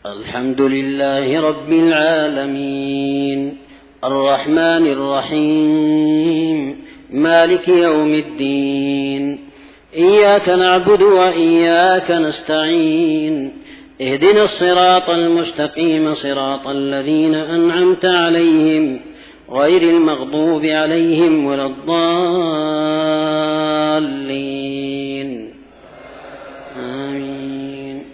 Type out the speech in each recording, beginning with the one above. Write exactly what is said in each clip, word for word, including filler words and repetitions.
الحمد لله رب العالمين الرحمن الرحيم مالك يوم الدين إياك نعبد وإياك نستعين اهدنا الصراط المستقيم صراط الذين أنعمت عليهم غير المغضوب عليهم ولا الضالين آمين.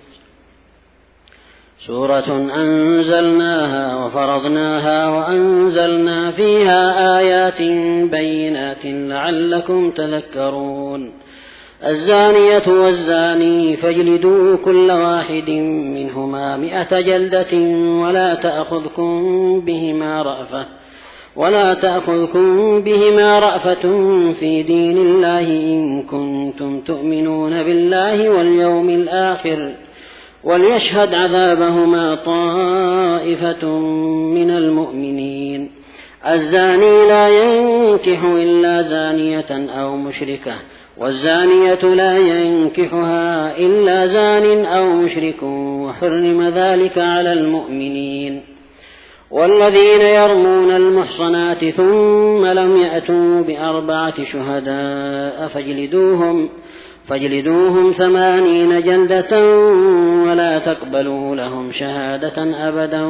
سورة أنزلناها وفرضناها وأنزلنا فيها آيات بينات لعلكم تذكرون. الزانية والزاني فاجلدوا كل واحد منهما مئة جلدة ولا تأخذكم بهما رأفة ولا تأخذكم بهما رأفة في دين الله إن كنتم تؤمنون بالله واليوم الآخر وليشهد عذابهما طائفة من المؤمنين. الزاني لا ينكح إلا زانية أو مشركة والزانية لا ينكحها إلا زان أو مشرك وحرم ذلك على المؤمنين. والذين يرمون المحصنات ثم لم يأتوا بأربعة شهداء فاجلدوهم فاجلدوهم ثمانين جلدة ولا تقبلوا لهم شهادة أبدا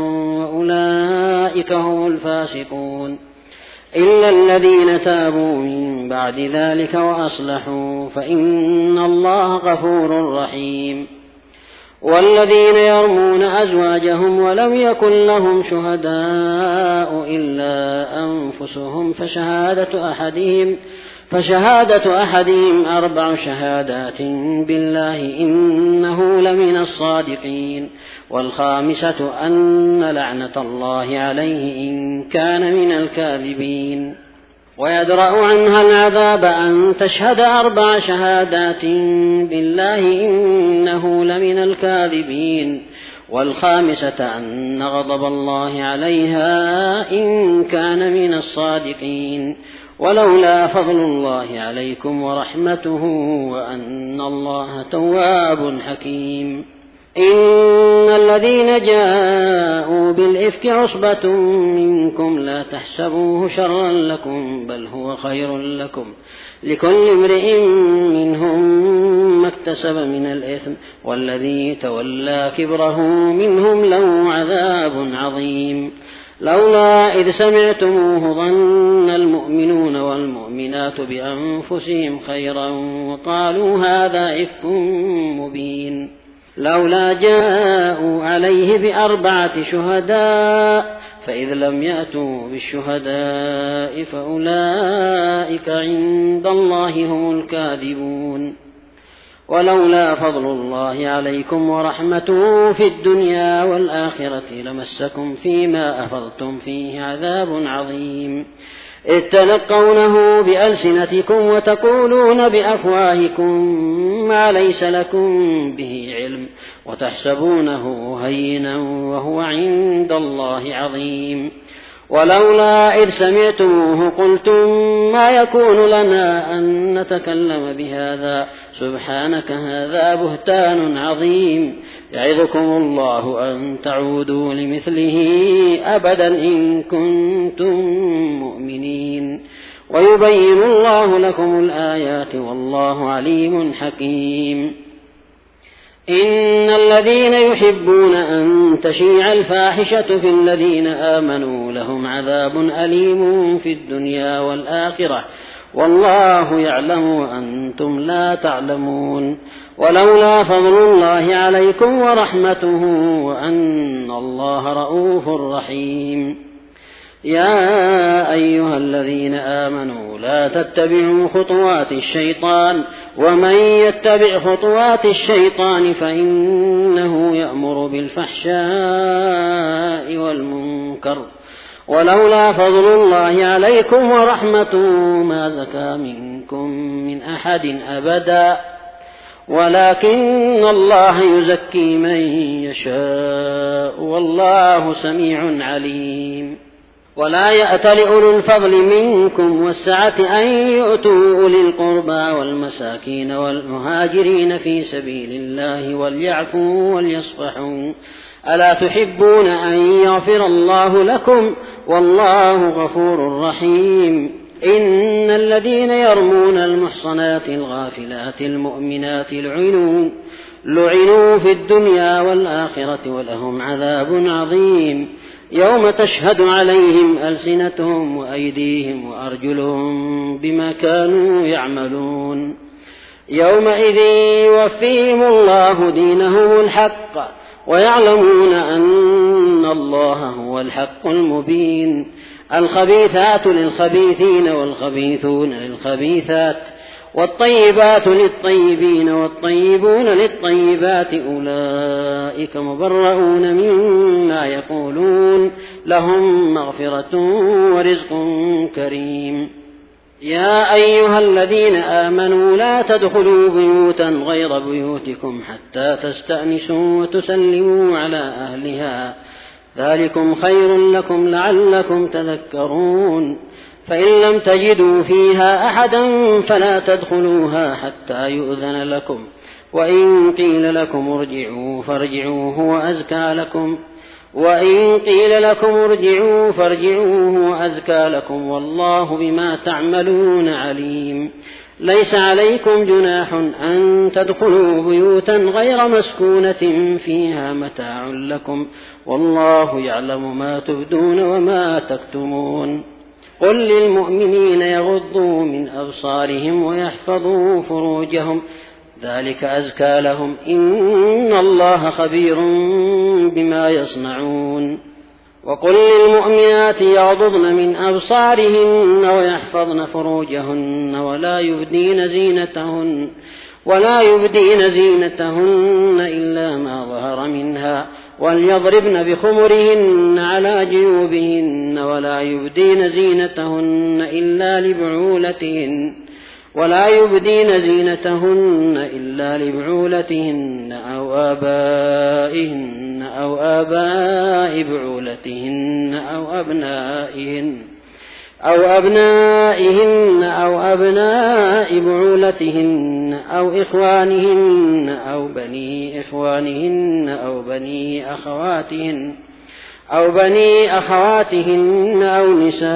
وأولئك هم الفاسقون إلا الذين تابوا من بعد ذلك وأصلحوا فإن الله غفور رحيم. والذين يرمون أزواجهم ولم يكن لهم شهداء إلا أنفسهم فشهادة أحدهم فشهادة أحدهم أربع شهادات بالله إنه لمن الصادقين. والخامسة أن لعنة الله عليه إن كان من الكاذبين. ويدرأ عنها العذاب أن تشهد أربع شهادات بالله إنه لمن الكاذبين. والخامسة أن غضب الله عليها إن كان من الصادقين. ولولا فضل الله عليكم ورحمته وأن الله تواب حكيم. إن الذين جاءوا بالإفك عصبة منكم لا تحسبوه شرا لكم بل هو خير لكم لكل امرئ منهم ما اكتسب من الإثم والذي تولى كبره منهم له عذاب عظيم. لولا إذ سمعتموه ظن المؤمنون والمؤمنات بأنفسهم خيرا وقالوا هذا إفك مبين. لولا جاءوا عليه بأربعة شهداء فإذ لم يأتوا بالشهداء فأولئك عند الله هم الكاذبون. ولولا فضل الله عليكم ورحمته في الدنيا والآخرة لمسكم فيما أفضتم فيه عذاب عظيم إذ تلقونه بألسنتكم وتقولون بأفواهكم ما ليس لكم به علم وتحسبونه هينا وهو عند الله عظيم. ولولا إذ سمعتموه قلتم ما يكون لنا أن نتكلم بهذا سبحانك هذا بهتان عظيم يعظكم الله أن تعودوا لمثله أبدا إن كنتم مؤمنين ويبين الله لكم الآيات والله عليم حكيم. إن الذين يحبون أن تشيع الفاحشة في الذين آمنوا لهم عذاب أليم في الدنيا والآخرة والله يعلم وأنتم لا تعلمون. ولولا فضل الله عليكم ورحمته وأن الله رؤوف رحيم. يا أيها الذين آمنوا لا تتبعوا خطوات الشيطان ومن يتبع خطوات الشيطان فإنه يأمر بالفحشاء والمنكر. ولولا فضل الله عليكم ورحمته ما زكى منكم من أحد أبدا ولكن الله يزكي من يشاء والله سميع عليم. ولا يأتل أولو الفضل منكم والسعة أن يؤتوا أولي القربى والمساكين والمهاجرين في سبيل الله وليعفوا وليصفحوا ألا تحبون أن يغفر الله لكم والله غفور رحيم إن الذين يرمون المحصنات الغافلات المؤمنات لعنوا لعنوا في الدنيا والآخرة ولهم عذاب عظيم يوم تشهد عليهم ألسنتهم وأيديهم وأرجلهم بما كانوا يعملون يومئذ يوفيهم الله دينهم الحق ويعلمون أن الله هو الحق المبين الخبيثات للخبيثين والخبيثون للخبيثات والطيبات للطيبين والطيبون للطيبات أولئك مبرؤون مما يقولون لهم مغفرة ورزق كريم يا أيها الذين آمنوا لا تدخلوا بيوتا غير بيوتكم حتى تستأنسوا وتسلموا على أهلها ذلكم خير لكم لعلكم تذكرون فإن لم تجدوا فيها أحدا فلا تدخلوها حتى يؤذن لكم وإن قيل لكم ارجعوا فارجعوا هو أزكى لكم وإن قيل لكم ارجعوا فارجعوا هو أزكى لكم والله بما تعملون عليم ليس عليكم جناح أن تدخلوا بيوتا غير مسكونة فيها متاع لكم والله يعلم ما تبدون وما تكتمون قل للمؤمنين يغضوا من أبصارهم ويحفظوا فروجهم ذلك أزكى لهم إن الله خبير بما يصنعون وقل للمؤمنات يغضضن من أبصارهن ويحفظن فروجهن ولا يبدين زينتهن ولا يبدين زينتهن إلا ما ظهر منها وليضربن بخمرهن على جيوبهن ولا يبدين زينتهن إلا لبعولتهن ولا يبدين زينتهن إلا لبعولتهن أو آبائهن أو آباء بعولتهن أو أبنائهن أو أبنائهن أو أبناء بعولتهن أو إخوانهن أو بني إخوانهن أو بني أخواتهن أو بني أخواتهن أو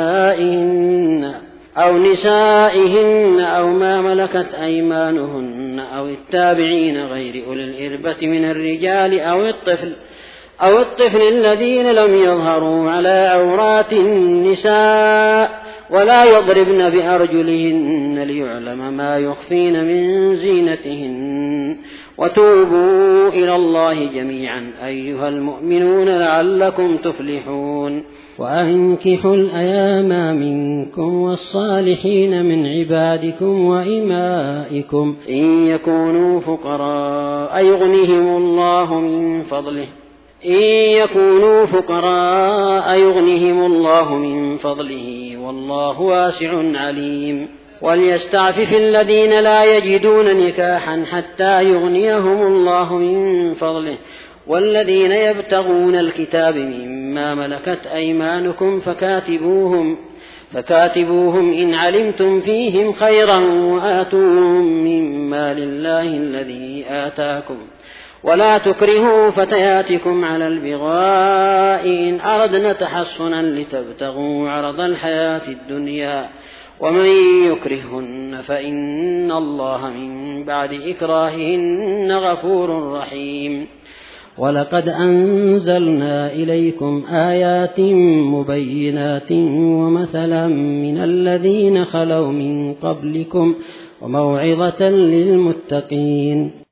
نسائهن أو نسائهن أو ما ملكت أيمانهن أو التابعين غير أولي الإربة من الرجال أو الطفل أو الطفل الذين لم يظهروا على عورات النساء ولا يضربن بأرجلهن ليعلم ما يخفين من زينتهن وتوبوا إلى الله جميعا أيها المؤمنون لعلكم تفلحون وأنكحوا الأيام منكم والصالحين من عبادكم وإمائكم إن يكونوا فقراء يغنهم الله من فضله إن يكونوا فقراء يغنهم الله من فضله والله واسع عليم وليستعفف الذين لا يجدون نكاحا حتى يغنيهم الله من فضله والذين يبتغون الكتاب مما ملكت أيمانكم فكاتبوهم فكاتبوهم إن علمتم فيهم خيرا وآتوهم مما لله الذي آتاكم ولا تكرهوا فتياتكم على البغاء إن أردنا تحصنا لتبتغوا عرض الحياة الدنيا ومن يكرهن فإن الله من بعد إكراههن غفور رحيم ولقد أنزلنا إليكم آيات مبينات ومثلا من الذين خلوا من قبلكم وموعظة للمتقين